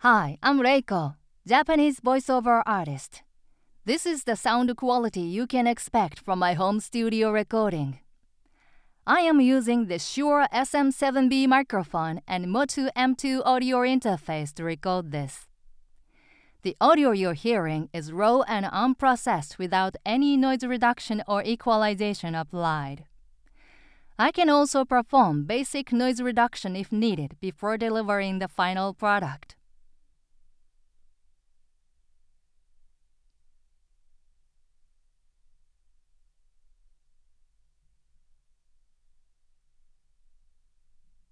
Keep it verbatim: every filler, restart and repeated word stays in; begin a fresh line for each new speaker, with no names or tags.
Hi, I'm Reiko, Japanese voiceover artist. This is the sound quality you can expect from my home studio recording. I am using the Shure S M seven B microphone and Motu M two audio interface to record this. The audio you're hearing is raw and unprocessed without any noise reduction or equalization applied. I can also perform basic noise reduction if needed before delivering the final product.